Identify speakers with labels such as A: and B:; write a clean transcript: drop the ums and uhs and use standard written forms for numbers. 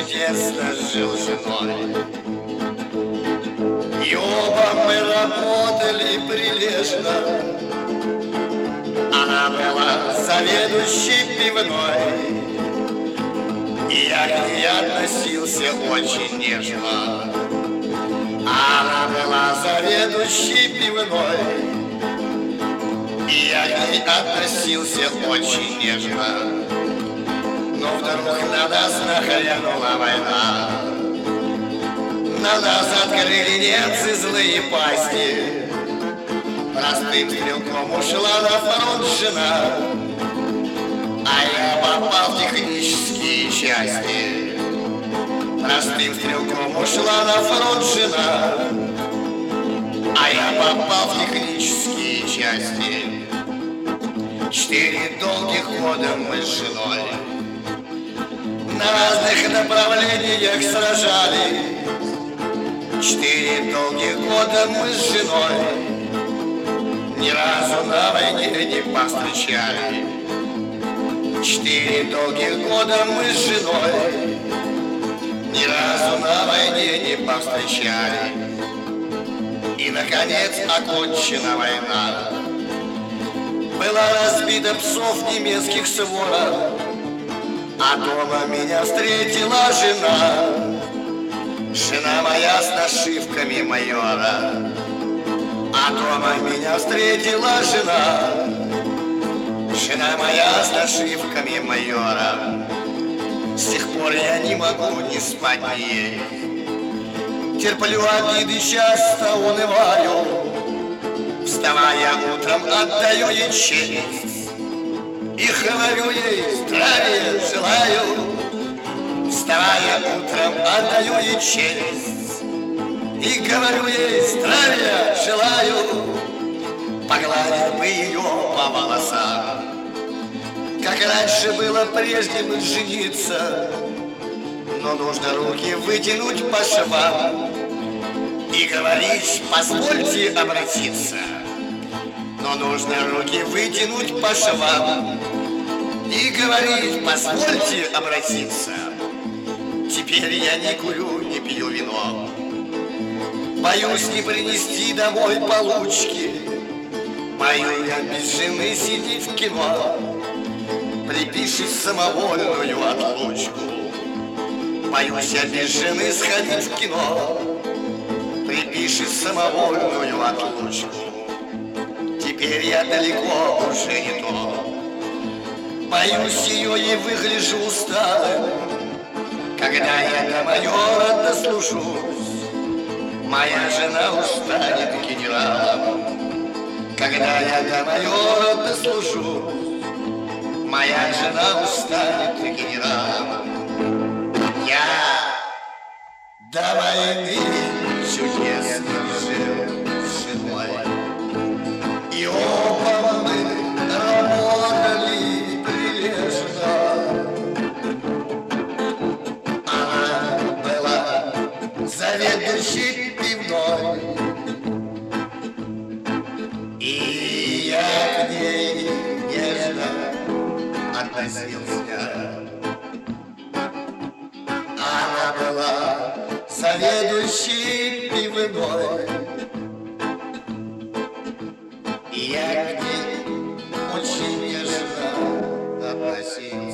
A: чудесно жил с женой. И оба мы работали прилежно. Она была заведующей пивной, и я к ней относился очень нежно. Она была заведующей пивной, и я к ней относился очень нежно. Но вдруг на нас нахлынула война. На нас открыли немцы злые пасти. Простым стрелком ушла на фронт жена, а я попал в технические части. Простым стрелком ушла на фронт жена, а я попал в технические части. 4 долгих года мы с женой на разных направлениях сражались. 4 долгих года мы с женой ни разу на войне не повстречали. 4 долгих года мы с женой ни разу на войне не повстречали. И, наконец, окончена война. Была разбита псов немецких свора, а дома меня встретила жена. Жена моя с нашивками майора, а дома меня встретила жена. Жена моя с нашивками майора. С тех пор я не могу ни спать, ни есть. Терплю обиды, часто унываю. Вставая утром, отдаю ей честь и говорю ей здравия желаю. Вставая утром, отдаю ей честь и говорю ей здравия желаю. Погладить бы ее по волосам, как раньше было прежде жениться. Но нужно руки вытянуть по швам и говорить позвольте обратиться. Но нужно руки вытянуть по швам и говорить позвольте обратиться. Теперь я не курю, не пью вино, боюсь не принести домой получки. Мою я без жены сидеть в кино, припишет самовольную отлучку. Боюсь я без жены сходить в кино, припишет самовольную отлучку. Теперь я далеко уже не то, боюсь ее и выгляжу усталым. Когда я до майора дослужусь, моя жена устанет генералом. Когда я до майора дослужусь, моя жена устанет генералом. Я до войны чудесно жил с женой, и оба мы работали прилежно. Она была заведующей пивной, и я к ней нежно относился. Она была заведующей пивной, и я к ней очень нежно относился.